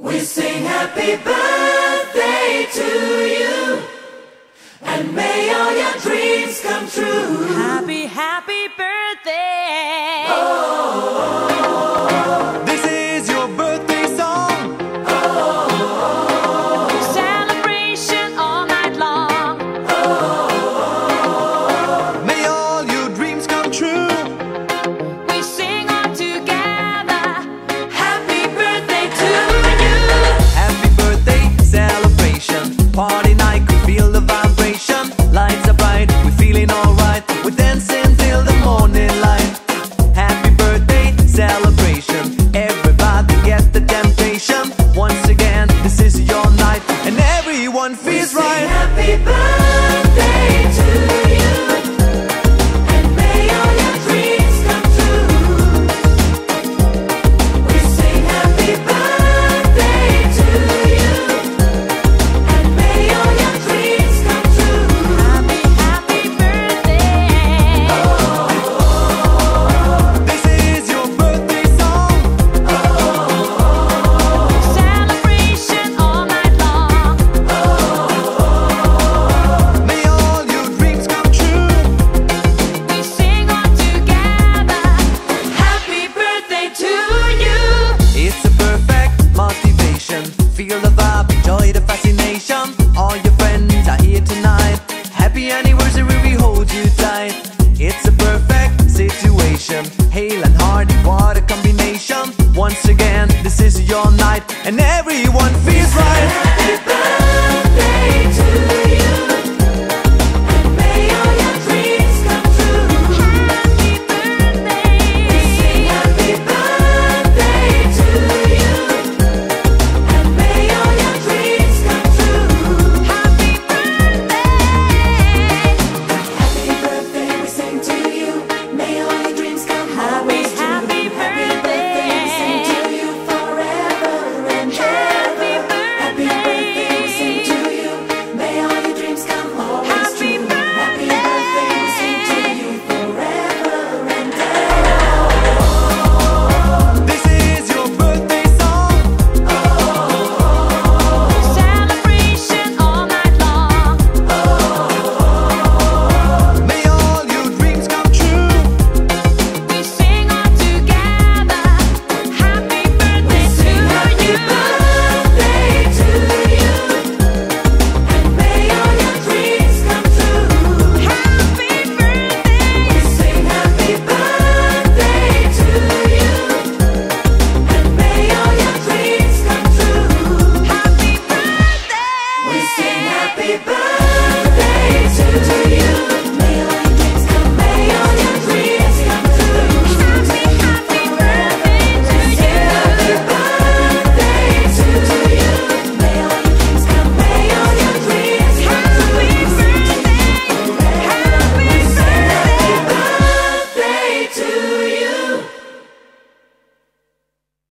We sing happy birthday to you, and may all your dreams come true. Happy, happy birthday. Oh, this is your birthday song. Oh, celebration all night long. Oh, may all your dreams come true. We sing all together. happy birthday to you. Happy birthday celebration, party night, could feel the vibration. Lights are bright, we're feeling alright. We're dancing till the morning light. Happy birthday celebration, everybody get the temptation. Once again, this is your night, and everyone feels We sing right. happy birthday to you, and may all your dreams come true. We sing happy birthday to you, and may all your dreams come true. Happy, happy birthday. This is your birthday song. Celebration all night long. May all your dreams come true. We sing all together. Happy birthday to you. It's a perfect motivation. Feel the vibe, enjoy the fascination. All your friends are here tonight. Happy anniversary, we hold you tight. It's a perfect situation. Hale and Hardy, what a combination. Once again, this is your night, and everyone feels right. Happy birthday